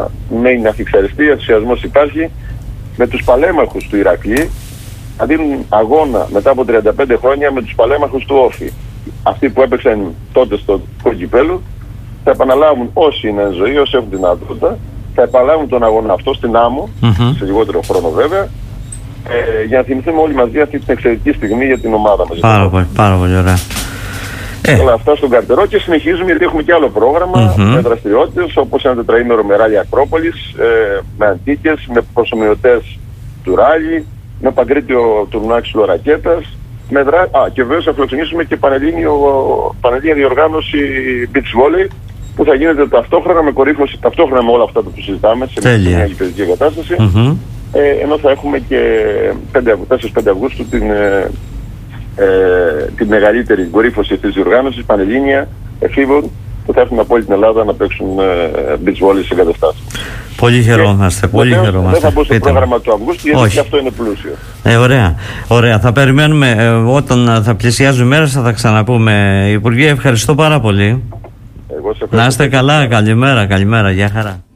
μένει αφιξαριστεί, ενθουσιασμός υπάρχει. Με τους παλέμαχους του Ηρακλή θα δίνουν αγώνα μετά από 35 χρόνια με τους παλέμαχους του Όφη. Αυτοί που έπαιξαν τότε στο κοκκυπέλο θα επαναλάβουν, όσοι είναι εν ζωή, όσοι έχουν την δυνατότητα, θα επαναλάβουν τον αγώνα αυτό στην Άμμο, σε λιγότερο χρόνο βέβαια, για να θυμηθούμε όλοι μαζί αυτή την εξαιρετική στιγμή για την ομάδα μας. Πάρα πολύ ωραία. Όλα αυτά στον καρτερό και συνεχίζουμε γιατί έχουμε και άλλο πρόγραμμα με δραστηριότητες όπως ένα τετραήμερο με ράλι Ακρόπολης, με αντίκες, με προσομοιωτές του ράλι, με παγκρίτιο τουρνουά ξυλορακέτας, και βέβαια θα φιλοξενήσουμε και πανελλήνια διοργάνωση beach volley που θα γίνεται ταυτόχρονα με κορύφωση, ταυτόχρονα με όλα αυτά που συζητάμε σε μια γηπαιδική κατάσταση, ενώ θα έχουμε και 4-5 Αυγούστου την μεγαλύτερη κορύφωση της διοργάνωσης, πανελλήνια εφήβων που θα έρθουν από όλη την Ελλάδα να παίξουν beach volley σε εγκαταστάσεις. Πολύ χαιρόμαστε, πολύ χαιρόμαστε. Δεν θα μπω στο πρόγραμμα του Αυγούστου γιατί και αυτό είναι πλούσιο. Ωραία. Θα περιμένουμε όταν θα πλησιάζουν οι μέρες, θα τα ξαναπούμε. Υπουργέ, ευχαριστώ πάρα πολύ. Εγώ σε ευχαριστώ. Να είστε καλά, καλημέρα, γεια χαρά.